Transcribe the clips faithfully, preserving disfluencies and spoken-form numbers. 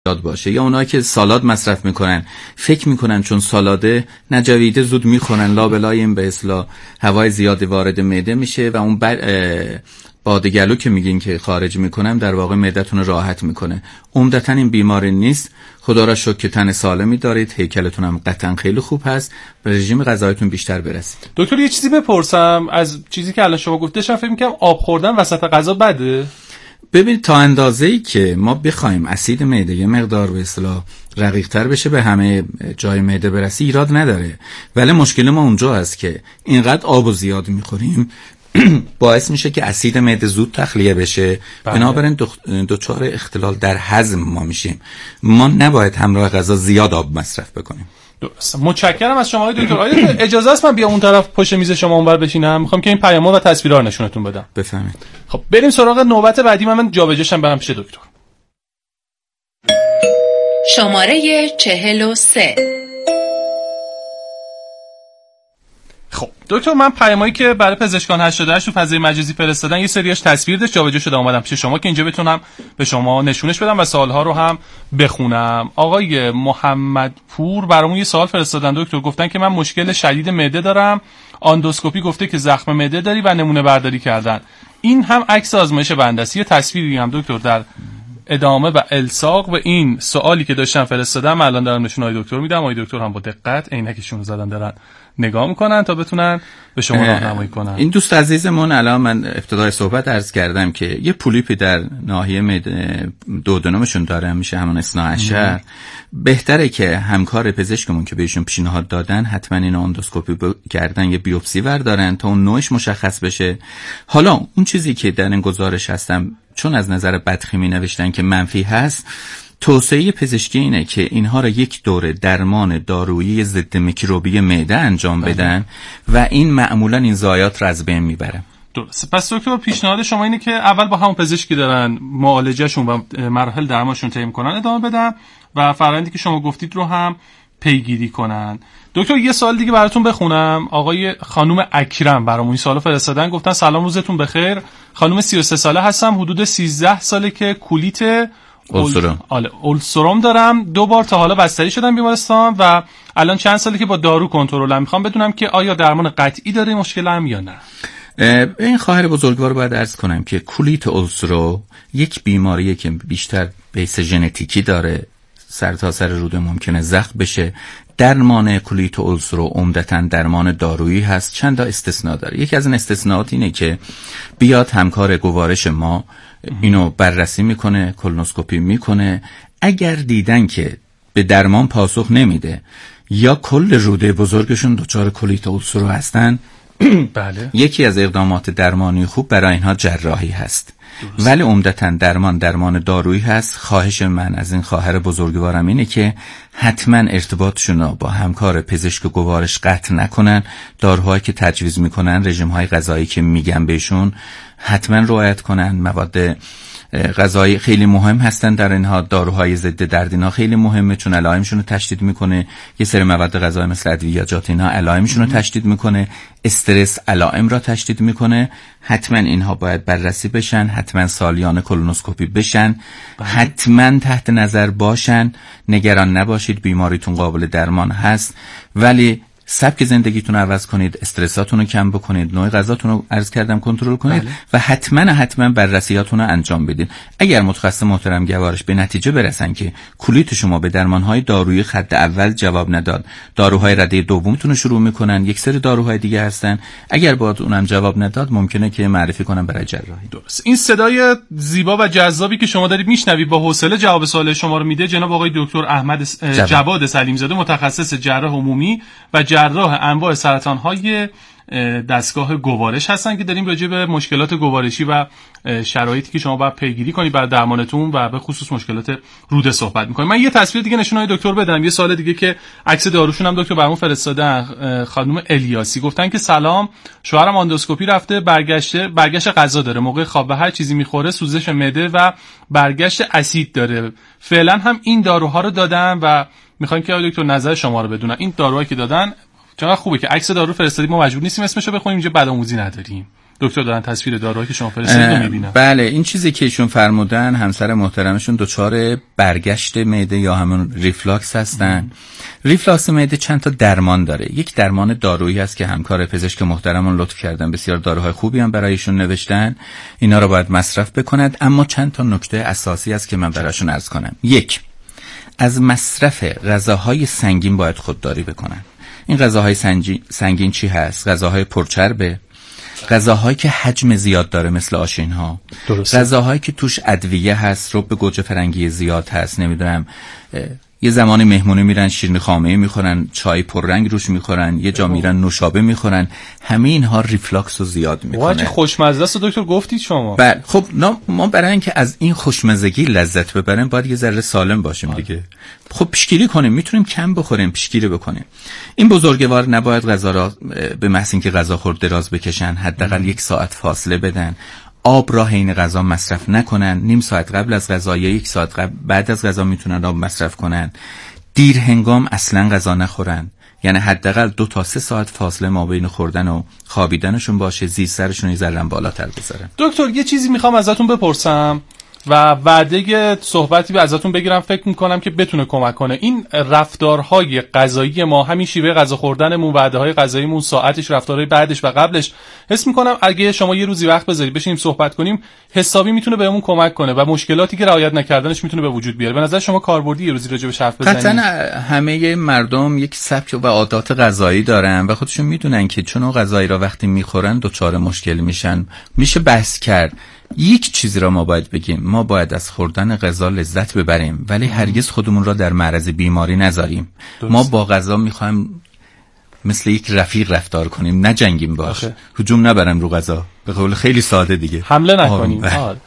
یاد باشه، یا اونایی که سالاد مصرف میکنن فکر میکنن چون سالاده نجویده زود میخورن، لا بلای این به اصطلاح هوای زیادی وارد معده میشه و اون بادگلو که میگین که خارج میکنم در واقع معدتون رو راحت میکنه. عمدتاً این بیماری نیست، خدا را شکر که تن سالمی دارید، هیکلتون هم قطعا خیلی خوب هست، به رژیم غذاییتون بیشتر برسید. دکتر یه چیزی بپرسم از چیزی که الان شما گفتید، فکر میکنم آب خوردن وسط غذا بده؟ ببینید تا اندازه‌ای که ما بخوایم اسید معده یه مقدار به اصطلاح رقیق‌تر بشه به همه جای معده برسه ایراد نداره، ولی مشکل ما اونجا هست که اینقدر آب زیاد میخوریم باعث میشه که اسید معده زود تخلیه بشه، بنابراین دچار اختلال در هضم ما میشیم. ما نباید همراه غذا زیاد آب مصرف بکنیم. درست. متشکرم از شما دکتر. آیا اجازه است من بیام اون طرف پشت میز شما اونور بشینم؟ میخوام که این پیام‌ها و تصویرها رو نشونتون بدم. بفهمید. خب بریم سراغ نوبت بعدی. من من جابجاشم برام پیش دکتر. شماره چهل و سه. خب دکتر، من پیامایی که برای پزشکان هشتاد و هشت تو فضای مجازی فرستادن یه سریاش تصویر داشت، جابجا شده اومدم پیش شما که اینجا بتونم به شما نشونش بدم و سوال‌ها رو هم بخونم. آقای محمد پور برامون یه سوال فرستادن دکتر، گفتن که من مشکل شدید معده دارم، آندوسکوپی گفته که زخم معده داری و نمونه برداری کردن. این هم عکس آزمایش بنده است. یه تصویری هم دکتر در ادامه و الساق به این سوالی که داشتم فرستادم الان دارم نشون های دکتر میدم. آقای دکتر هم با دقت عینکشون رو زدن دارن نگاه میکنن تا بتونن به شما راهنمایی کنن. این دوست عزیزمون الان من ابتدای صحبت عرض کردم که یه پولیپی در ناحیه معده دوودنومشون داره، میشه همون اثنا عشر. بهتره که همکار پزشکمون که بهشون پیشنهاد دادن حتما این اندوسکوپی کردن، یه بیوپسی بردارن تا اون نوعش مشخص بشه. حالا اون چیزی که در این گزارش هستم چون از نظر بدخیمی نوشتن که منفی هست، توصیه پزشکی اینه که اینها را یک دوره درمان دارویی ضد میکروبی معده انجام بدن و این معمولا این ضایعات را از بین میبره. درست. پس دکتر پیشنهاد شما اینه که اول با همون پزشکی دارن معالجهشون و مراحل درمانشون طی میکنن ادامه بدن و فرآیندی که شما گفتید رو هم پیگیری کنن. دکتر یه سوال دیگه براتون بخونم. آقای خانم اکرم برامون این سوالو فرستادن، گفتن سلام روزتون بخیر. خانم سی و سه ساله هستم، حدود سیزده ساله که کولیت اولسروم آله اولسروم دارم. دو بار تا حالا بستری شدم بیمارستان و الان چند ساله که با دارو کنترلم. میخوام بدونم که آیا درمان قطعی داره مشکلم یا نه. این خواهر بزرگوار باید عرض کنم که کولیت اولسرو یک بیماریه که بیشتر بیس ژنتیکی داره، سر تا سر روده ممکنه زخم بشه. درمان کولیت اولسرو عمدتاً درمان دارویی هست، چند تا استثناء داره. یکی از این استثناءات اینه که بیاد همکار گوارش ما اینو بررسی میکنه، کولونوسکوپی میکنه. اگر دیدن که به درمان پاسخ نمیده یا کل روده بزرگشون دچار کولیت اولسرو هستن، بله، یکی از اقدامات درمانی خوب برای اینها جراحی هست. درست. ولی عمدتاً درمان درمان دارویی هست. خواهش من از این خواهر بزرگوارم اینه که حتما ارتباطشون رو با همکار پزشک گوارش قطع نکنن. داروهایی که تجویز میکنن، رژیم‌های غذایی که میگن بهشون حتما رعایت کنن. مواد غذایی خیلی مهم هستن در اینها. داروهای ضد درد اینا خیلی مهمه چون علائمشون رو تشدید میکنه. یه سری مواد غذایی مثل ادویه‌جات اینا علائمشون رو تشدید میکنه. استرس علائم را تشدید میکنه. حتما اینها باید بررسی بشن، حتما سالیانه کولونوسکوپی بشن، حتما تحت نظر باشن. نگران نباشید، بیماریتون قابل درمان هست، ولی سبک زندگیتون رو عوض کنید، استرساتون رو کم بکنید، نوع غذاتون رو عرض کردم کنترل کنید. بله. و حتما حتما بررسیاتون رو انجام بدید. اگر متخصص محترم گوارش به نتیجه برسن که کولیت شما به درمانهای دارویی خط اول جواب نداد، داروهای رده دومتون رو شروع میکنن، یک سری داروهای دیگه هستن، اگر باید اونم جواب نداد ممکنه که معرفی کنم برای جراحی. درست. این صدای زیبا و جذابی که شما دارید میشنوید با حوصله جواب سوال شما رو میده جناب آقای دکتر احمد جواد, جواد سلیم زاده، متخصص جراح عمومی و جراح انواع سرطان‌های دستگاه گوارش هستن که داریم راجع به مشکلات گوارشی و شرایطی که شما باید پیگیری کنید برای درمانتون و به خصوص مشکلات روده صحبت می‌کنیم. من یه تصویر دیگه نشون های دکتر بدم. یه سوال دیگه که عکس داروشون هم دکتر برامون فرستادن، خانم الیاسی گفتن که سلام، شوهرم اندوسکوپی رفته، برگشته برگشت غذا داره، موقع خواب و هر چیزی می‌خوره سوزش معده و برگشت اسید داره. فعلا هم این داروها رو دادن و می‌خوایم که دکتر نظر شما رو بدونن. این داروهایی که دادن چقدر خوبه که عکس دارو فرستادیم، ما مجبور نیستیم اسمشو بخونیم، اینجا بدآموزی نداریم دکتر دارن تصویر داروهایی که شما فرستادید رو می‌بینن. بله، این چیزی که ایشون فرمودن، همسر محترمشون دچار برگشت معده یا همون ریفلاکس هستن. ریفلاکس معده چند تا درمان داره. یک درمان دارویی هست که همکار پزشک محترمون لطف کردن، بسیار داروهای خوبی هم برایشون نوشتن، اینا رو باید مصرف بکنند. اما چند تا نکته اساسی هست که من براشون عرض کنم. یک، از مصرف غذاهای سنگین باید خودداری بکنن. این غذاهای سنگین چی هست؟ غذاهای پرچربه، غذاهایی که حجم زیاد داره مثل آشین‌ها، غذاهایی که توش ادویه هست، رب گوجه فرنگی زیاد هست، نمیدونم یه زمانی مهمونی میرن شیرینی خامه‌ای میخورن، چای پررنگ روش میخورن، یه جا میرن نوشابه میخورن، همه اینها ریفلاکس رو زیاد میکنه. واقعا خوشمزه است دکتر گفتید شما. بله، خب ما برای اینکه از این خوشمزگی لذت ببریم باید یه ذره سالم باشیم دیگه. خب پیشگیری کنیم، میتونیم کم بخوریم، پیشگیری بکنیم. این بزرگوار نباید غذا را به محض اینکه غذا خورد دراز بکشن، حداقل یک ساعت فاصله بدن. آب را حین غذا مصرف نکنن، نیم ساعت قبل از غذا یا یک ساعت قبل بعد از غذا میتونن آب مصرف کنن. دیر هنگام اصلا غذا نخورن، یعنی حداقل دو تا سه ساعت فاصله ما بین خوردن و خوابیدنشون باشه، زیر سرشون یه ذره بالاتر بذارن. دکتر یه چیزی میخوام ازتون بپرسم و وعده صحبتی به ازتون بگیرم، فکر میکنم که بتونه کمک کنه. این رفتارهای غذایی ما، همین شیوه غذا خوردنمون، وعده‌های غذاییمون، ساعتش، رفتارهای بعدش و قبلش، حس میکنم اگه شما یه روزی وقت بذارید بشینیم صحبت کنیم، حسابی میتونه بهمون کمک کنه و مشکلاتی که رعایت نکردنش میتونه به وجود بیاره. به نظر شما کاربردی یه روزی راجع بهش حرف بزنیم؟ قطعاً همه مردم یک سبک و عادات غذایی دارن و خودشون میدونن که چون اون غذایی را وقتی میخورن دچار مشکل میشن. میشه بحث کرد. یک چیزی را ما باید بگیم، ما باید از خوردن غذا لذت ببریم ولی هرگز خودمون را در معرض بیماری نذاریم. درست. ما با غذا میخوایم مثل یک رفیق رفتار کنیم، نجنگیم باش، هجوم نبریم رو غذا، به قول خیلی ساده دیگه حمله نکنیم.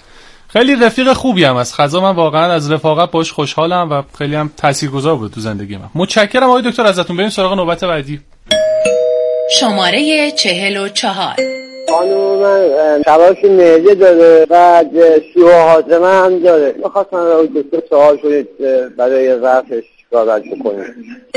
خیلی رفیق خوبی هم از غذا، من واقعا از رفاقت باش خوشحالم و خیلی هم تاثیرگذار بود تو زندگی من. متشکرم آقای دکتر ازتون. بریم سراغ نوبت بعدی. شماره چهل و چهار. خانم من تراش معده داره و سیاه هاضمه هم داره. میخواستم رو دکتر سوال شدید برای رفعش چیکار باید بکنیم.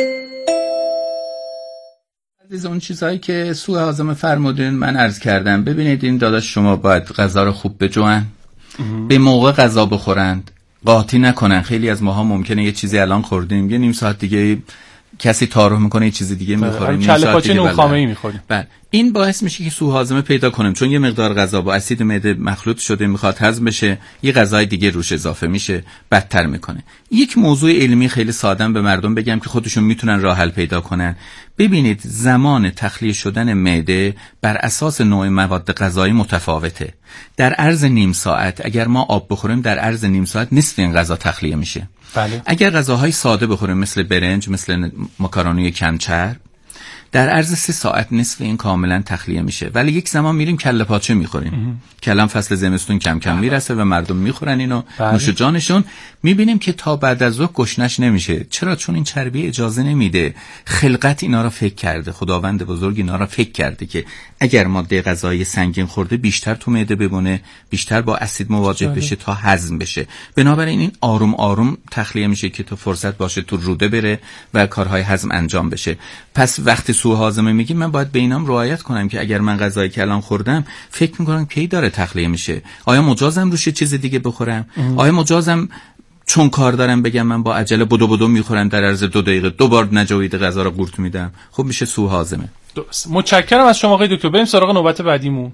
از اون چیزهایی که سوء هاضمه فرمودین من عرض کردم. ببینید این داداش شما باید غذا رو خوب بجوین، به موقع غذا بخورند، قاطی نکنن. خیلی از ماها ممکنه یه چیزی الان خوردیم یه نیم ساعت دیگه کسی تعارف میکنه یه چیز دیگه میخوره، کله پاچه نونخامه‌ای میخوریم. بله، این باعث میشه که سوء هاضمه پیدا کنیم چون یه مقدار غذا با اسید معده مخلوط شده میخواد هضم بشه، یه غذای دیگه روش اضافه میشه، بدتر میکنه. یک موضوع علمی خیلی ساده به مردم بگم که خودشون میتونن راه حل پیدا کنن. ببینید زمان تخلیه شدن معده بر اساس نوع مواد غذایی متفاوته. در عرض نیم ساعت اگر ما آب بخوریم در عرض نیم ساعت نصف این غذا تخلیه میشه. بله. اگر غذاهای ساده بخوریم مثل برنج، مثل ماکارونی کم چرب، در عرض سه ساعت نصف این کاملا تخلیه میشه. ولی یک زمان میریم کله پاچه میخوریم، کلم فصل زمستون کم کم میرسه و مردم میخورن اینو، نوش جانشون. میبینیم که تا بعد از ظهر گشنش نمیشه. چرا؟ چون این چربی اجازه نمیده. خلقت اینا رو فکر کرده، خداوند بزرگ اینا رو فکر کرده که اگر ماده غذایی سنگین خورده بیشتر تو معده بمونه، بیشتر با اسید مواجه بشه تا هضم بشه. بنابراین این آروم آروم تخلیه میشه که تو فرصت باشه تو روده بره و کارهای هضم انجام بشه. پس وقتی سوء هاضمه میگیم من باید به اینام رعایت کنم که اگر من غذای کلان خوردم فکر میکنم کی داره تخلیه میشه، آیا مجازم روش چیز دیگه بخورم؟ ام. آیا مجازم چون کار دارم بگم من با عجله بدو بدو میخورم در عرض دو دقیقه دو بار نجوید غذا رو قورت میدم؟ خب میشه سوء هاضمه. درست. متشکرم از شما آقای دکتر. بریم سراغ نوبت بعدیمون.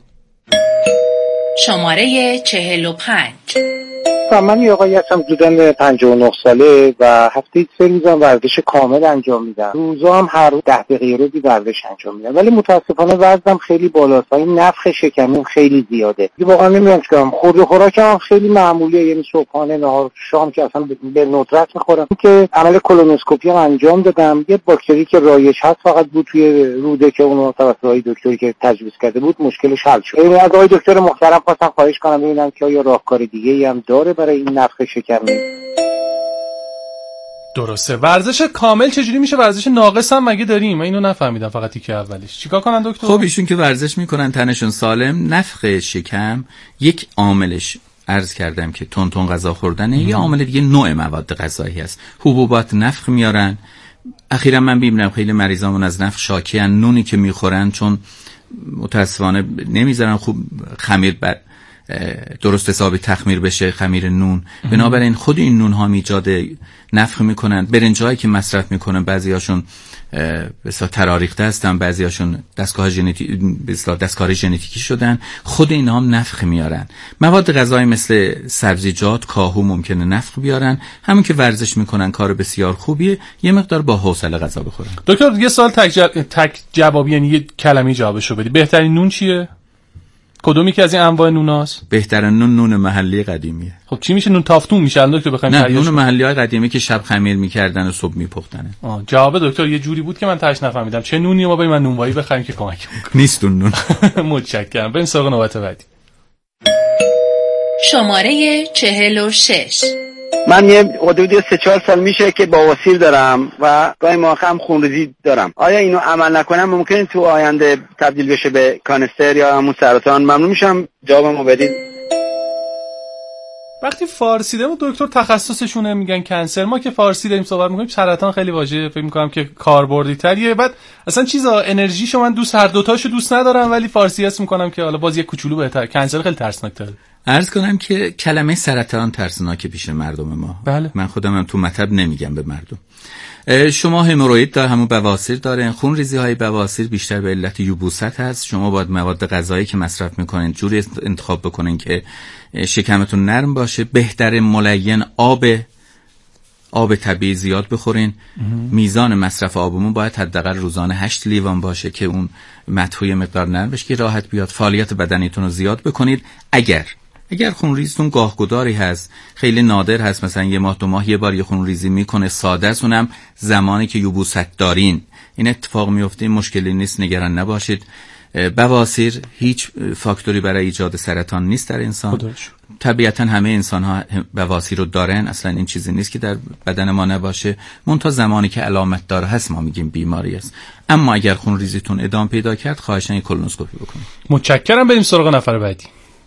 شماره چهل و پنج. من یه آقایی هستم حدوداً پنجاه و نه ساله و هفته سه روزم ورزش کامل انجام میدم. روزا هم هر روز ده دقیقه رو بی ورزش انجام میدم، ولی متاسفانه وزنم خیلی بالاست و این نفخ شکمیم خیلی زیاده. دیگه واقعا نمیدونم چیکارم. خورد خوراکم هم خیلی معمولیه، یعنی صبحانه، نهار، شام که اصلا به ندرت میخورم. که عمل کولونوسکوپی هم انجام دادم. یه باکتری که رایج هست فقط بود توی روده که اونو توسط آقای دکتری که تجویز کرده بود مشکلش حل شد. یعنی از آقای دکتر محترم خواستم خواهش کنم ببینم که آیا راهکار دیگه‌ای هم داره برای این نفخ شکمی. درسته. ورزش کامل چجوری میشه؟ ورزش ناقص هم مگه داریم؟ من اینو نفهمیدم فقط تیکه اولش. چیکار کنن دکتر؟ خب ایشون که ورزش میکنن تنشون سالم، نفخ شکم یک عاملش عرض کردم که تون تون غذا خوردنه، یه عامل دیگه نوع مواد غذایی هست. حبوبات نفخ میارن. اخیرا من میبینم خیلی مریضامون از نفخ شاکی ان، نونی که میخورن چون متاسفانه نمیذارن خوب خمیر بر درست حسابی تخمیر بشه، خمیر نون. بنابراین خود این نون ها ایجاد نفخ میکنن. برنجایی که مصرف میکنن بعضیاشون بسیار تراریخته هستن، بعضیاشون دستگاه ژنتیکی بسیار دستکاری ژنتیکی شدن، خود اینا هم نفخ میارن. مواد غذایی مثل سبزیجات، کاهو ممکنه نفخ بیارن. همون که ورزش میکنن کار بسیار خوبیه، یه مقدار با حوصله غذا بخورن. دکتر یه سوال تک, جب... تک جوابی، یعنی یه کلمه جوابشو بدی. بهترین نون چیه؟ کدومی که از این انواع نوناست؟ بهترین نون نون محلی قدیمیه. خب چی میشه؟ نون تافتون میشه الان که بخوایم نه، نون محلی‌های قدیمی که شب خمیر میکردن و صبح میپختن. آه، جواب دکتر یه جوری بود که من تاش نفهمیدم. چه نونی ما بریم من نونوایی بخریم که کمک کنه؟ نیست اون نون. متشکرم. بریم سراغ نوبت بعدی. شماره چهل و شش. من یه حدودی سه چهار سال میشه که بواسیر دارم و گاهی موقع هم خونریزی دارم. آیا اینو عمل نکنم ممکنه تو آینده تبدیل بشه به کانسر یا همون سرطان؟ ممنون میشم جوابمو بدید. وقتی فارسی داریم دکتر تخصصشونه میگن کنسر، ما که فارسی داریم صحبت میکنیم سرطان خیلی واژه فکر میکنم که کاربردی تریه. بعد اصلا چیزا انرژیشو من دوست هر دوتاشو دوست ندارم، ولی فارسی اسم میکنم که حالا باز یه کوچولو بهتر. کنسر خیلی ترسناک‌تره. عرض کنم که کلمه سرطان ترسناکه پیش مردم ما. بله. من خودم هم تو مطب نمیگم به مردم. شما هموروئید داره، همون بواسیر داره. خون ریزی های بواسیر بیشتر به علت یبوست هست. شما باید مواد غذایی که مصرف میکنین جوری انتخاب بکنین که شکمتون نرم باشه. بهتر ملین آب آب طبیعی زیاد بخورین. میزان مصرف آبمون باید حداقل روزانه هشت لیوان باشه که اون مدحوی مقدار نرم بشه که راحت بیاد. فعالیت بدنیتون رو زیاد بکنید. اگر اگر خونریزیتون گاهگداری هست، خیلی نادر هست، مثلا یه ماه دو ماه یه بار یه خونریزی میکنه، ساده است، اونم زمانی که یبوست دارین این اتفاق میفته، مشکلی نیست، نگران نباشید. بواسیر هیچ فاکتوری برای ایجاد سرطان نیست در انسان. خداش. طبیعتا همه انسان ها بواسیر رو دارن، اصلا این چیزی نیست که در بدن ما نباشه. منتها زمانی که علامت داره هست ما میگیم بیماری است. اما اگر خونریزیتون ادامه پیدا کرد خواهشاً کولونوسکوپی بکنید. متشکرم. بریم سراغ نفر بعدی.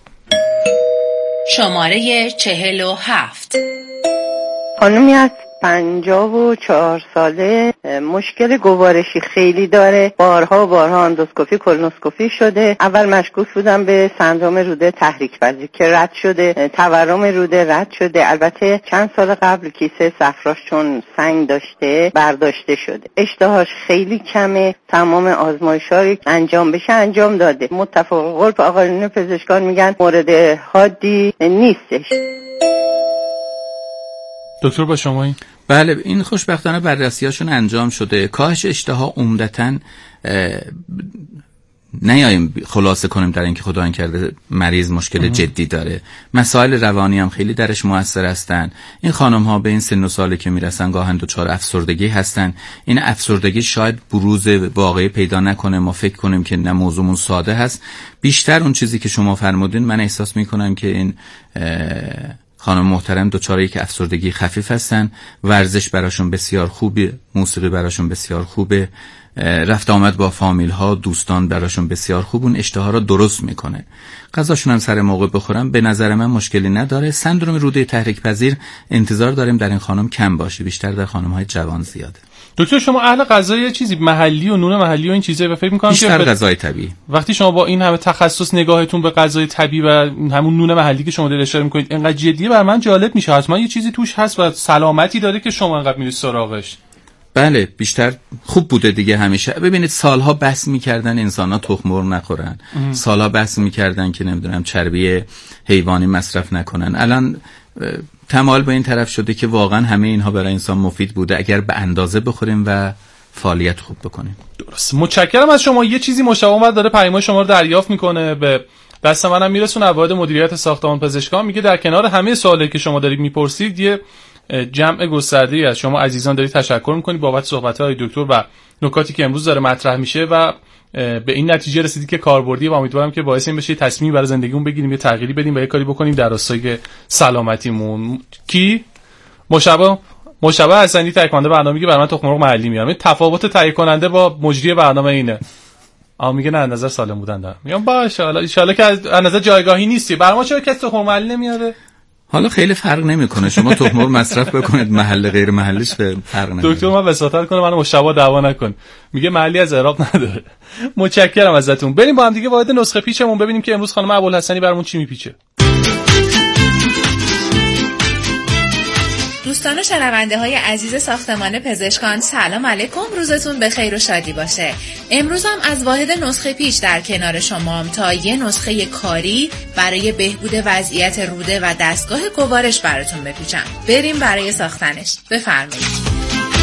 شماره چهل و هفت. خانومی از پنجاه و چهار ساله، مشکل گوارشی خیلی داره، بارها بارها اندوسکوپی کولونوسکوپی شده. اول مشکوک بودم به سندرم روده تحریک پذیر که رد شده، تورم روده رد شده. البته چند سال قبل کیسه صفراش چون سنگ داشته برداشته شده. اشتهاش خیلی کمه، تمام آزمایش‌ها انجام بشه انجام داده. متفق قلب آقایون پزشکان میگن مورد حادی نیستش. دکتر با شما این؟ بله، این خوشبختانه بررسیاشون انجام شده. کاهش اشتها عمدتاً نیاییم خلاصه کنیم در اینکه خدا نکرده مریض مشکل جدی داره. مسائل روانی هم خیلی درش موثر هستن. این خانم ها به این سن و سالی که میرسن گاهن دچار افسردگی هستن. این افسردگی شاید بروز واقعی پیدا نکنه، ما فکر کنیم که نه موضوعمون ساده هست. بیشتر اون چیزی که شما فرمودین من احساس میکنم که این خانم محترم دوچاره یک افسردگی خفیف هستن. ورزش براشون بسیار خوبه، موسیقی براشون بسیار خوبه، رفت آمد با فامیل ها دوستان براشون بسیار خوب، اون اشتها رو درست میکنه. غذاشون هم سر موقع بخورن به نظر من مشکلی نداره. سندرم روده تحریک پذیر انتظار داریم در این خانم کم باشه، بیشتر در خانم های جوان زیاده. دکتر شما اهل غذای چیزی محلی و نون محلی و این چیزا و فکر می‌کنم که بیشتر غذای طبیعی. وقتی شما با این همه تخصص نگاهتون به غذای طبیعی و همون نون محلی که شما دارید اشاره می‌کنید اینقدر جدیه، بر من جالب میشه. حتما یه چیزی توش هست و سلامتی داره که شما انقدر میرید سراغش. بله، بیشتر خوب بوده دیگه همیشه. ببینید سالها بحث می‌کردن انسان‌ها تخم مرغ نخورن. ام. سالها بحث می‌کردن که نمیدونم چربی حیوانی مصرف نکنن. الان تمایل به این طرف شده که واقعا همه اینها برای انسان مفید بوده اگر به اندازه بخوریم و فعالیت خوب بکنیم. درست. متشکرم از شما. یه چیزی مشابه اومد داره پیام شما رو دریافت میکنه، به دست منم میرسونه. ابعاد مدیریت ساختمان پزشکان میگه در کنار همه سوالی که شما دارید میپرسید یه جمع گسترده‌ای از شما عزیزان دارید تشکر میکنید بابت صحبت‌های دکتر و نکاتی که امروز داره مطرح میشه و به این نتیجه رسیدید که کاربردی و امیدوارم که باعث این بشه تصمیم برای زندگیمون بگیریم، یه تغییری بدیم و یه کاری بکنیم در راستای سلامتیمون. کی مشابه مشابه حسنی تهیه کننده برنامه میگه برای من تخم مرغ محلی میارم. تفاوت تهیه کننده با مجری برنامه اینه. آ میگه نه نظر سالم بودن دارم. میگم باشه حالا ان شاء الله که از نظر جایگاهی نیستی. برای ما چرا کسی تخم مرغ محلی نمیاره؟ حالا خیلی فرق نمیکنه، شما تخم مرغ مصرف بکنید محل غیر محلیش به فرق نمیکنه. دکتر من وساطت کنه منو مشابه دعوا نکن، میگه محلی از عراق نداره. متشکرم ازتون. بریم با هم دیگه وارد نسخه پیچمون ببینیم که امروز خانم ابوالحسنی برامون چی میپیچه. دوستان و شنونده های عزیز ساختمان پزشکان، سلام علیکم، روزتون به خیر و شادی باشه. امروز هم از واحد نسخه پیچ در کنار شمام تا یه نسخه کاری برای بهبود وضعیت روده و دستگاه گوارش براتون بپیچم. بریم برای ساختنش. بفرمایید.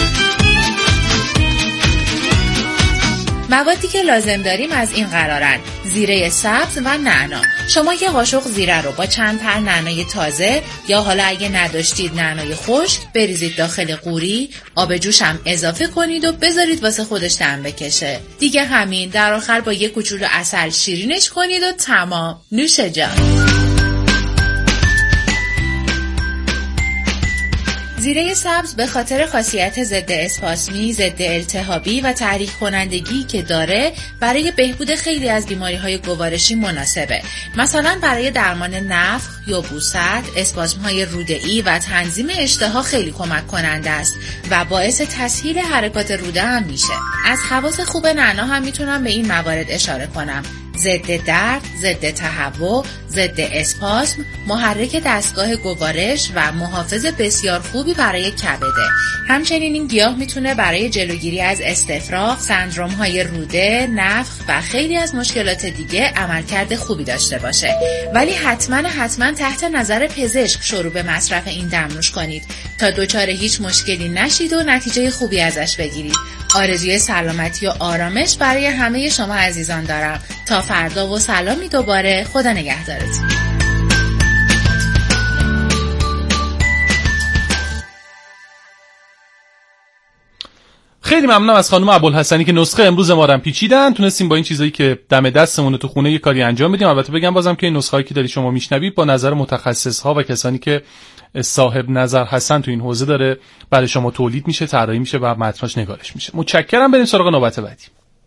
موادی که لازم داریم از این قرارن: زیره سبز و نعنا. شما یه قاشق زیره رو با چند پر نعنای تازه یا حالا اگه نداشتید نعنای خشک بریزید داخل قوری، آب جوش هم اضافه کنید و بذارید واسه خودش دم بکشه. دیگه همین. در آخر با یه کوچولو عسل شیرینش کنید و تمام. نوش جان. زیره سبز به خاطر خاصیت ضد اسپاسمی، ضد التهابی و تحریک کنندگی که داره برای بهبود خیلی از بیماری‌های گوارشی مناسبه. مثلا برای درمان نفخ، یبوست، اسپاسم‌های روده‌ای و تنظیم اشتها خیلی کمک کننده است و باعث تسهیل حرکات روده هم میشه. از خواص خوب نعنا هم میتونم به این موارد اشاره کنم: ضد درد، ضد تهوع، ضد اسپاسم، محرک دستگاه گوارش و محافظ بسیار خوبی برای کبده. همچنین این گیاه میتونه برای جلوگیری از استفراغ، سندروم‌های روده، نفخ و خیلی از مشکلات دیگه عملکرد خوبی داشته باشه. ولی حتما حتما تحت نظر پزشک شروع به مصرف این دمنوش کنید تا دچار هیچ مشکلی نشید و نتیجه خوبی ازش بگیرید. آرزوی سلامتی و آرامش برای همه شما عزیزان دارم. تا فردا و سلامی دوباره. خدا نگهدارتون. خیلی ممنونم از خانم ابوالحسنی که نسخه امروز ما رو پیچیدن. تونستیم با این چیزایی که دم دستمون تو خونه یه کاری انجام بدیم. البته بگم بازم که این نسخه‌ای که داری شما میشنوید با نظر متخصص‌ها و کسانی که صاحب نظر هستن تو این حوزه داره برای شما تولید میشه، طراحی میشه و متنش نگارش میشه. متشکرم. بریم سراغ نوبت بعدی.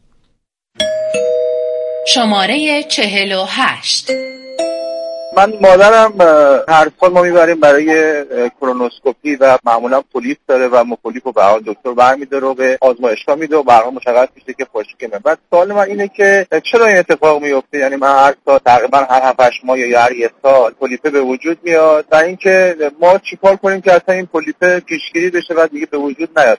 شماره چهل و هشت. من مادرم هر سال ما میبریم برای کرونوسکوپی و معمولا پولیپ داره و ما پولیپ رو به حال دکتر برمی‌داره و به آزمایشگاه میده و برام مشخص میشه که خشکیه. بعد سوال من اینه که چرا این اتفاق میفته؟ یعنی من هر سال تقریبا هر هفت هشت ماه یا هر یک سال پولیپ به وجود میاد و اینکه ما چیکار کنیم که اصلا این پولیپ پیشگیری بشه و دیگه به وجود نیاد.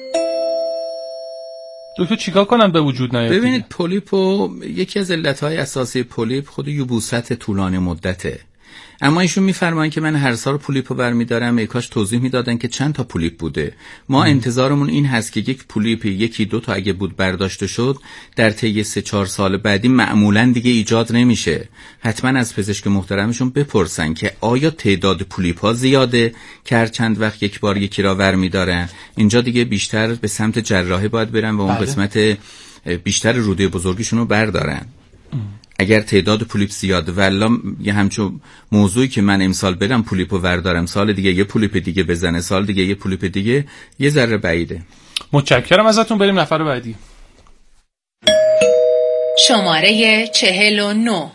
دکتر چیکار کنن به وجود نیاد؟ ببینید پولیپو یکی از علتهای اساسی پولیپ خود یبوست طولانی مدته. اما ایشون میفرمایند که من هر سال پولیپو برمی‌دارم. ای کاش توضیح میدادن که چند تا پولیپ بوده. ما ام. انتظارمون این هست که یک پولیپ یکی دو تا اگه بود برداشته شد در طی سه چهار سال بعدی معمولاً دیگه ایجاد نمیشه. حتما از پزشک محترمشون بپرسن که آیا تعداد پولیپ‌ها زیاده که هر چند وقت یک بار یکی را برمی‌دارن. اینجا دیگه بیشتر به سمت جراحی باید برن و اون بله. قسمت بیشتر روده بزرگیشون رو بردارن. ام. اگر تعداد پولیپ زیاده والله یه همچون موضوعی که من امسال برم پولیپو وردارم سال دیگه یه پولیپ دیگه بزنه، سال دیگه یه پولیپ دیگه، یه ذره بعیده. متشکرم ازتون. بریم نفر بعدی. شماره چهل و نه.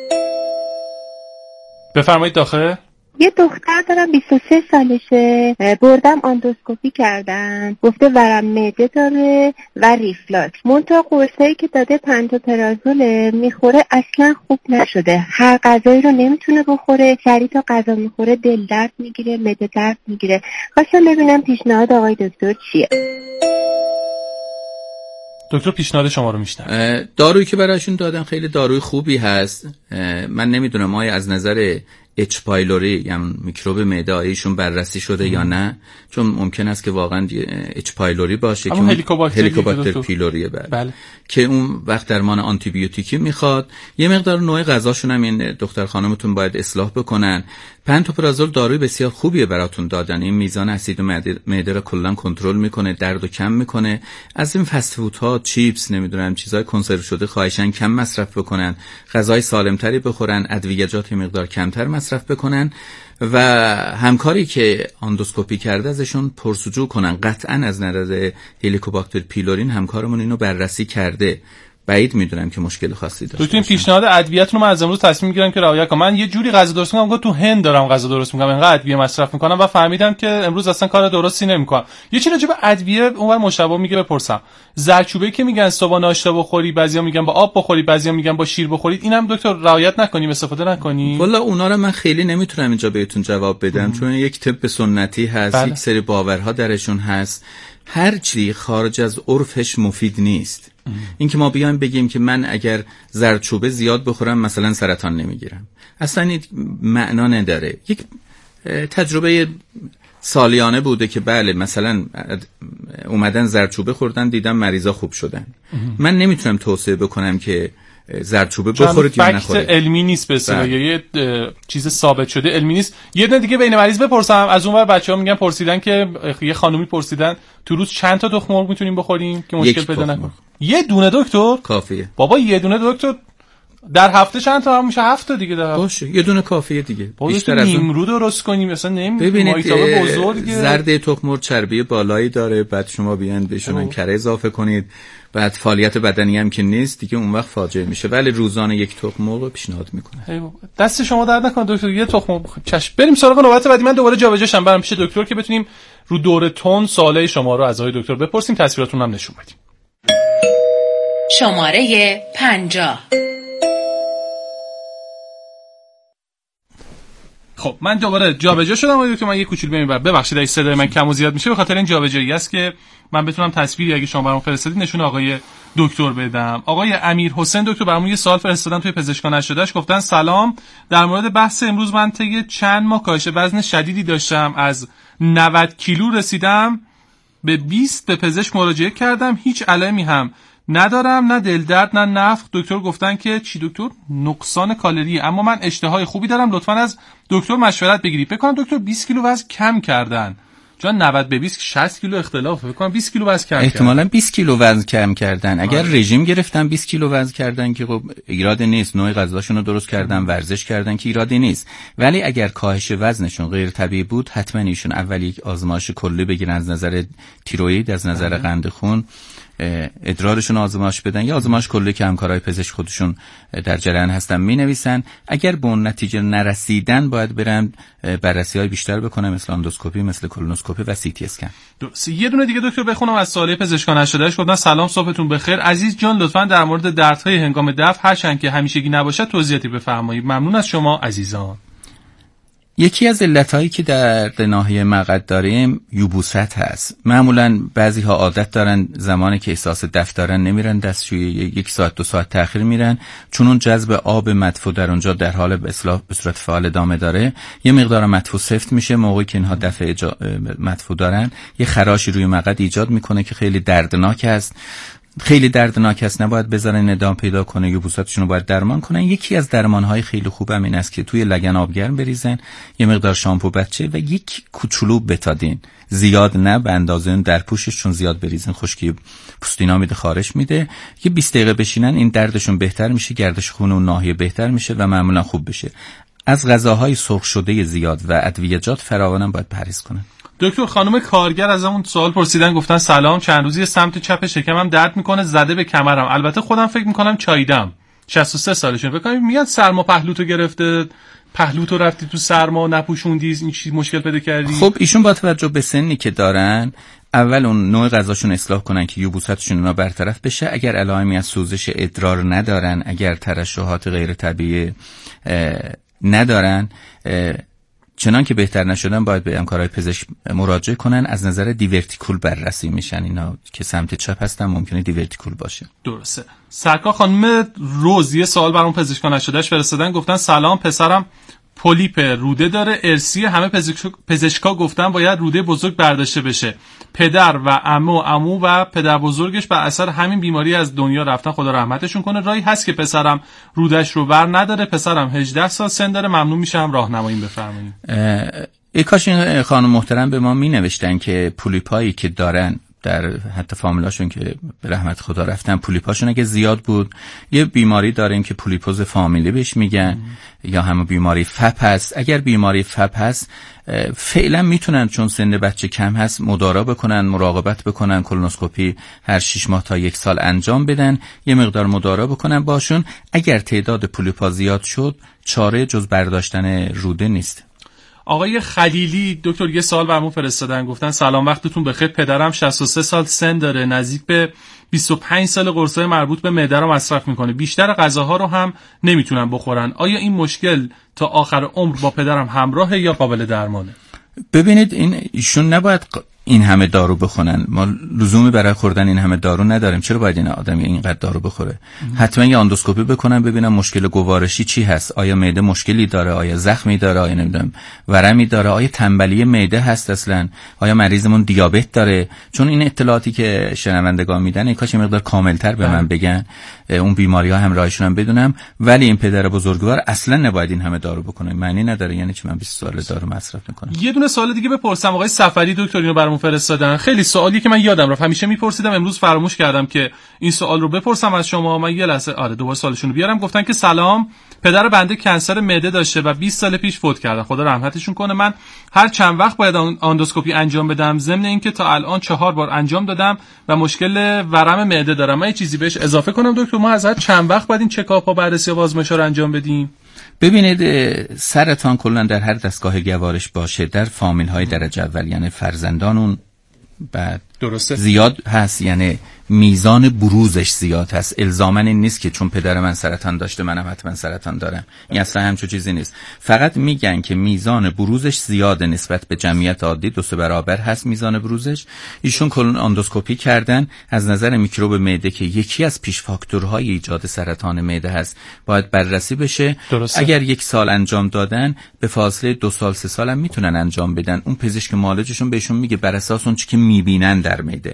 بفرمایید داخل. یه دختر دارم بیست و سه سالشه، بردم اندوسکوپی کردن، گفته ورم معده داره و ریفلاکس. منتها قرصایی که داده پنتوپرازول میخوره اصلا خوب نشده. هر غذایی رو نمیتونه بخوره، سریع تا غذا میخوره دل درد میگیره، معده درد میگیره. خواستم ببینم پیشنهاد آقای دکتر چیه. دکتر پیشنهاد شما رو میشنم. دارویی که براشون دادن خیلی داروی خوبی هست. من نمیدونم آیا از نظر اچ پایلوری یعنی میکروب معده ایشون بررسی شده ام. یا نه، چون ممکن است که واقعا اچ پایلوری باشه که هلیکوباکتر پیلوریه بله. بله. که اون وقت درمان آنتی بیوتیکی میخواد. یه مقدار نوع غذاشون هم این دختر خانمتون باید اصلاح بکنن. پنتوپرازول داروی بسیار خوبیه براتون دادن. این میزان اسید معده رو کلا کنترل میکنه، درد رو کم میکنه. از این فست فودها، چیپس، نمیدونم چیزای کنسرو شده خواهشاً کم مصرف بکنن، غذای سالمتری بخورن، ادویه‌جات مقدار کمتر مصرف بکنن و همکاری که اندوسکوپی کرده ازشون پرسجو کنن. قطعاً از نظر هلیکوباکتر پیلورین همکارمون اینو بررسی کرده. بعید میدونم که مشکل خاصی داشته باشم. دکتر پیشنهاد ادویه‌تون رو من از امروز تصمیم میگیرم که رعایت کنم. من یه جوری غذا درست میکنم که تو هند دارم غذا درست میکنم، انقدر ادویه مصرف میکنم و فهمیدم که امروز اصلا کار درستی نمیکنم. یه چیزی راجع به ادویه اونور مشابه میگه بپرسم. زردچوبه که میگن صبح ناشتا بخوری، بعضیا میگن با آب بخوری، بعضیا میگن با شیر بخورید، اینم دکتر رعایت نکنیم، استفاده نکنیم؟ والا اونا رو من خیلی نمیتونم اینجا بهتون جواب بدم ام. چون یک طب سنتی هست، بله. یک سری باورها درشون هست. هر چیزی خارج از عرفش مفید نیست. این که ما بیایم بگیم که من اگر زردچوبه زیاد بخورم مثلا سرطان نمیگیرم، اصلا این معنا نداره. یک تجربه سالیانه بوده که بله مثلا اومدن زردچوبه خوردن دیدم مریضا خوب شدن. من نمیتونم توصیه بکنم که زردچوبه بخورید یا نخورید. علمی نیست به اصطلاح، یه چیز ثابت شده علمی نیست. یه دونه دیگه بین مریض بپرسم. از اونور بچه‌ها میگن پرسیدن که یه خانومی پرسیدن تو روز چند تا تخم مرغ میتونیم بخوریم که مشکل پیدا نکنه؟ یه دونه دکتر کافیه. بابا یه دونه دکتر در هفته چند تا هم میشه؟ هفت تا دیگه در هفته. باشه یه دونه کافیه دیگه. بیشتر از نیمرو درست کنیم مثلا نمی‌دونم. مایتابه بزرگه، زرد تخم مرغ چربی بالایی داره، بعد شما بیان بهشون کره اضافه کنید، بعد فعالیت بدنی هم که نیست دیگه، اون وقت فاجعه میشه. ولی روزانه یک تخم مرغ پیشنهاد میکنه. دست شما درد نکنه دکتر. یه تخم مرغ چش. بریم سراغ نوبت بعدی. من دوباره جابجا شم برام پیش دکتر که بتونیم رو دور تون سوالای شما رو از آقای دکتر بپرسیم، تصویراتون هم نشون بدیم. شماره پنجاه. خب من دوباره جابجا شدم آقای دکتر. من یه کوچولو ببینم، ببخشید اگه صدای من کم و زیاد میشه، به خاطر این جابجایی است که من بتونم تصویری اگه شما برام فرستادید نشون آقای دکتر بدم. آقای امیر حسین دکتر برامون یه سوال فرستادن توی پزشکان نشدهش. گفتن سلام، در مورد بحث امروز من طی چند ماه کاهش وزن شدیدی داشتم، از نود کیلو رسیدم به بیست. به پزشک مراجعه کردم، هیچ علائمی هم ندارم، نه دل درد نه نفخ. دکتر گفتن که چی دکتر؟ نقصان کالری، اما من اشتهای خوبی دارم، لطفاً از دکتر مشورت بگیرید. فکر کنم دکتر بیست کیلو وزن کم کردن، چون نود به بیست شصت کیلو اختلاف. فکر کنم بیست کیلو وزن کم کردن. احتمالاً بیست کیلو وزن کم کردن. اگر آه. رژیم گرفتن بیست کیلو وزن کردن که خب ایرادی نیست، نوع غذاشون رو درست کردن، ورزش کردن که ایرادی نیست. ولی اگر کاهش وزنشون غیر طبیعی بود، حتما ایشون اول یک آزمایش کلی بگیرن از نظر تیروئید، از نظر آه. قند خون، ادرارشون آزمایش بدن، یا آزمایش کلی که همکارای پزشک خودشون در جریان هستن مینویسن. اگر به اون نتیجه نرسیدن باید برن بررسی‌های بیشتر بکنن، مثل اندوسکوپی، مثل کولونوسکوپی و سی تی اسکن. درست. یه دونه دیگه دکتر بخونم از سوال پزشکان نشدهش. گفتن سلام، صبحتون بخیر عزیز جان، لطفاً در مورد دردهای هنگام دفع هرچند که همیشگی نباشه توضیحاتی بفرمایید. ممنون از شما عزیزان. یکی از علتهایی که در ناحیه مقعد داریم یبوست هست. معمولا بعضی ها عادت دارن زمانی که احساس دفع دارن نمیرن دستشویی، یک ساعت دو ساعت تأخیر میرن، چون اون جذب آب مدفوع در اونجا در حال به اصلاح به صورت فعال ادامه داره. یه مقدار مدفوع سفت میشه، موقعی که اینها دفع جا... مدفوع دارن یه خراشی روی مقعد ایجاد میکنه که خیلی دردناک است. خیلی دردناک است، نباید بذارن ادام پیدا کنه، یبوستشون رو باید درمان کنن. یکی از درمانهای خیلی خوبم این است که توی لگن آبگرم بریزن، یه مقدار شامپو بچه و یک کوچولو بتادین، زیاد نه، به اندازه اون در پوشش، چون زیاد بریزن خشکی پوستینا میده، خارش میده. یه بیست دقیقه بشینن این دردشون بهتر میشه، گردش خون اون ناحیه بهتر میشه و معمولا خوب بشه. از غذاهای سرخ شده زیاد و ادویه‌جات فراوانم باید پرهیز کنن. دکتر خانم کارگر از همون سوال پرسیدن، گفتن سلام، چند روزی سمت چپ شکمم درد میکنه، زده به کمرم، البته خودم فکر میکنم چاییدم، شصت و سه سالشون، فکر کنم میگن سرما پهلوتو گرفته، پهلوتو رفتی تو سرما نپوشوندی، این چیز مشکل پیدا کردی. خب ایشون با توجه به سنی که دارن اول اون نوع غذاشون اصلاح کنن که یبوستشون اونا برطرف بشه. اگر علائمی از سوزش ادرار ندارن، اگر ترشحات غیر طبیعی ندارن، چنان که بهتر نشدن باید به همکارای پزشک مراجعه کنن. از نظر دیورتیکول بررسی میشن، اینا که سمت چپ هستن ممکنه دیورتیکول باشه. درسته. سرکار خانم روز یه سوال برام پزشکان نشدهش فرستادن، گفتن سلام، پسرم پولیپ روده داره، ارسی، همه پزشک... پزشکا گفتن باید روده بزرگ برداشته بشه. پدر و عمو عمو و پدر بزرگش بر اثر همین بیماری از دنیا رفتن، خدا رحمتشون کنه. راهی هست که پسرم رودش رو بر نداره، پسرم هجده سال سن داره، ممنون میشم راهنمایی بفرمایید. ای کاش این خانم محترم به ما می نوشتن که پولیپایی که دارن در حتی فامیلاشون که به رحمت خدا رفتن پولیپاشون اگه زیاد بود، یه بیماری داریم که پولیپوز فامیلی بهش میگن ام. یا همون بیماری فپ هست. اگر بیماری فپ هست فعلا میتونن چون سن بچه کم هست مدارا بکنن، مراقبت بکنن، کولونوسکوپی هر شش ماه تا یک سال انجام بدن، یه مقدار مدارا بکنن باشون. اگر تعداد پولیپا زیاد شد چاره جز برداشتن روده نیست. آقای خلیلی دکتر یه سوال برامون فرستادن، گفتن سلام وقتتون بخیر، پدرم شصت و سه سال سن داره، نزدیک به بیست و پنج سال قرصای مربوط به معده رو مصرف میکنه، بیشتر غذاها رو هم نمیتونن بخورن. آیا این مشکل تا آخر عمر با پدرم همراهه یا قابل درمانه؟ ببینید این ایشون نباید این همه دارو بخورن، ما لزومی برای خوردن این همه دارو نداریم. چرا باید این آدمی اینقدر دارو بخوره؟ حتما یه آندوسکوپی بکنن ببینم مشکل گوارشی چی هست، آیا معده مشکلی داره، آیا زخمی داره، آیا نمیدونم ورمی داره، آیا تنبلی معده هست اصلا، آیا مریضمون دیابت داره. چون این اطلاعاتی که شنوندگان میدن این کاش مقدار کاملتر به من بگن، اون بیماری ها همراهشون هم بدونم. ولی این پدر بزرگوار اصلا نباید این همه دارو بکنه، معنی نداره. یعنی چی من بیست سال دارو مصرف میکنم؟ یه دونه سوال دیگه بپرسم. آقای سفری دکتر اینو برامون فرستادن، خیلی سوالی که من یادم رفت، همیشه میپرسیدم، امروز فراموش کردم که این سوال رو بپرسم از شما. من یه لحظه آره دوباره سوالشون رو بیارم. گفتن که سلام، پدر بنده کنسر معده داشته و بیست سال پیش فوت کردن، خدا رحمتشون کنه. من هر چند وقت باید آندوسکوپی انجام بدم، ضمن اینکه تا الان چهار بار انجام دادم و مشکل ورم معده دارم. من یه چیزی بهش اضافه کنم دکتر، ما از هر چند وقت باید این چکاپ ها، بررسی و آزمایش‌ها رو انجام بدیم؟ ببینید سرطان کلا در هر دستگاه گوارش باشه، در فامیل های درجه اول یعنی فرزندانون بعد درسته زیاد هست، یعنی میزان بروزش زیاد هست. الزاماً این نیست که چون پدر من سرطان داشته منم حتما سرطان دارم، این اصلا همچون چیزی نیست. فقط میگن که میزان بروزش زیاده نسبت به جمعیت عادی، دو سه برابر هست میزان بروزش. ایشون کلون آندوسکوپی کردن، از نظر میکروب معده که یکی از پیش فاکتورهای ایجاد سرطان معده هست باید بررسی بشه. درسته. اگر یک سال انجام دادن به فاصله دو سال سه سال هم میتونن انجام بدن. اون پزشک معالجشون بهشون میگه بر اساس اون چیزی که میبینن در معده.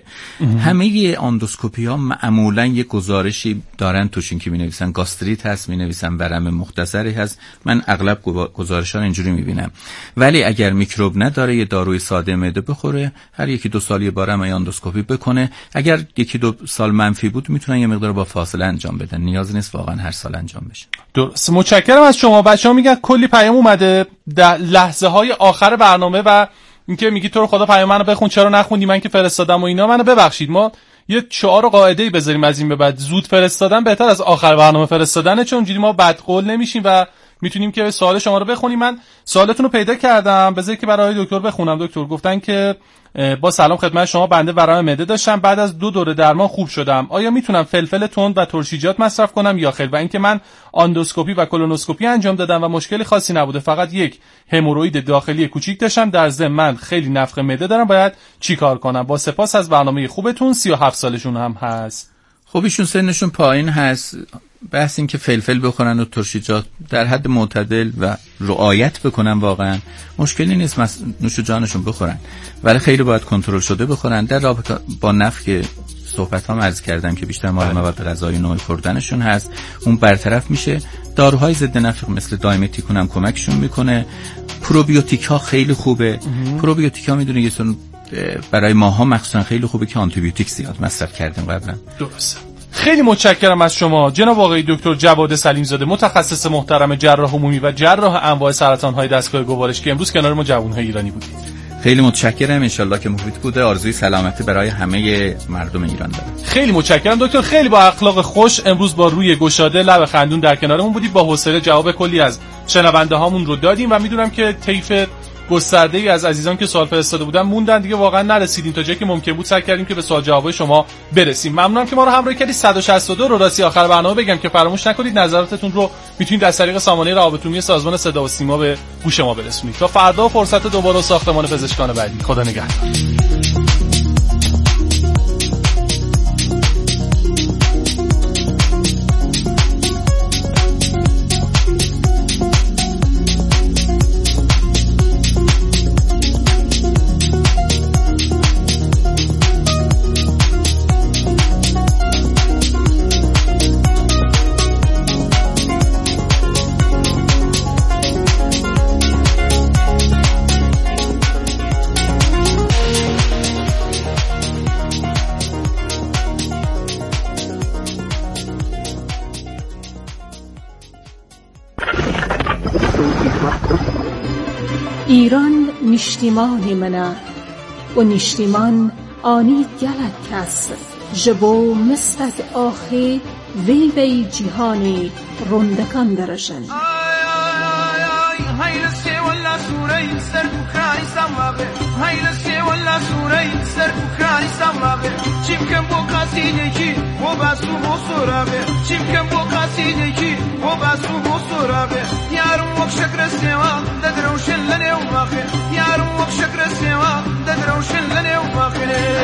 همه آندوسکوپی ها معمولا یک گزارشی دارن توشون که مینویسن گاستریت هست، مینویسن ورم مختصری هست. من اغلب گزارش‌ها رو اینجوری میبینم. ولی اگر میکروب نداره یه داروی ساده معده بخوره، هر یکی دو سال یه بارم آندوسکوپی بکنه. اگر یکی دو سال منفی بود میتونن یه مقدار با فاصله انجام بدن، نیاز نیست واقعا هر سال انجام بشه. درست، متشکرم از شما. بچه‌ها میگن کلی پیام اومده در لحظه های آخر برنامه و اینکه میگی تو رو خدا پیام منو بخون، چرا نخوندی من که فرستادم و اینا. منو ببخشید، ما یه شعار و قاعده‌ای بذاریم از این به بعد، زود فرستادن بهتر از آخر برنامه فرستادنه، چون اونجوری ما بدقول نمیشیم و میتونیم که سوال شما رو بخونیم. من سوالتون رو پیدا کردم، بذارید که برای دکتر بخونم. دکتر گفتن که با سلام خدمت شما، بنده ورم معده داشتم، بعد از دو دوره درمان خوب شدم. آیا میتونم فلفل تند و ترشیجات مصرف کنم یا خیر؟ و اینکه من آندوسکوپی و کولونوسکوپی انجام دادم و مشکلی خاصی نبوده، فقط یک هموروید داخلی کوچیک داشتم، در ضمن من خیلی نفخ معده دارم، باید چیکار کنم؟ با سپاس از برنامه خوبتون. سی و هفت سالشون هم هست. خب ایشون سنشون پایین هست، بحث این که فلفل بخورن و ترشیجات در حد معتدل و رعایت بکنن واقعا مشکلی نیست، مس... نوش جانشون بخورن، ولی خیلی باید کنترل شده بخورن. در رابطه با نفخ که صحبت هم عرض کردم که بیشتر مال مواد غذایی نوع خوردنشون هست، اون برطرف میشه. داروهای ضد نفخ مثل دایمتیکون هم کمکشون میکنه. پروبیوتیک ها خیلی خوبه. پروبیوتیک ها میدونه یه سن برای ماها مخصوصا خیلی خوبه که آنتی بیوتیک زیاد مصرف کردیم قبلا. درسته. خیلی متشکرم از شما جناب آقای دکتر جواد سلیم زاده، متخصص محترم جراح عمومی و جراح انواع سرطان‌های دستگاه گوارش که امروز کنار ما جوان‌های ایرانی بودید. خیلی متشکرم، ان شاءالله که مفید بوده. آرزوی سلامتی برای همه مردم ایران دارم. خیلی متشکرم دکتر، خیلی با اخلاق خوش امروز با روی گشاده لب خندون در کنارمون بودید، با حوصله جواب کلی از شنونده هامون رو دادیم و میدونم که طیف گسترده‌ای از عزیزان که سوال فرستاده بودن موندن، دیگه واقعا نرسیدیم تا جایی که ممکن بود، سعی کردیم که به سوال جوابای شما برسیم. ممنونم که ما رو همراهی کردید. صد و شصت و دو رو راستی آخر برنامه بگم که فراموش نکنید نظراتتون رو میتونید از طریق سامانه روابط عمومی سازمان صدا و سیما به گوش ما برسونید. تا فردا فرصت دوباره ساختمان پزشکان بعدی. خدا نگهدار. نیشتیمان منه و نیشتیمان آنی گلک کس جبو مستک آخی وی وی جهانی رندکان درشن هایلسی ولا سوری سر بکرانی سامابه هایلسی ولا سوری سر بکرانی سامابه چیم کم بو کسی نکی و بسو بو سرابه چیم کم بو کسی نکی و بسو بو سرابه یارم وق شکر سیوا ددروشن لنه و باخر یارم وق شکر سیوا ددروشن لنه و باخر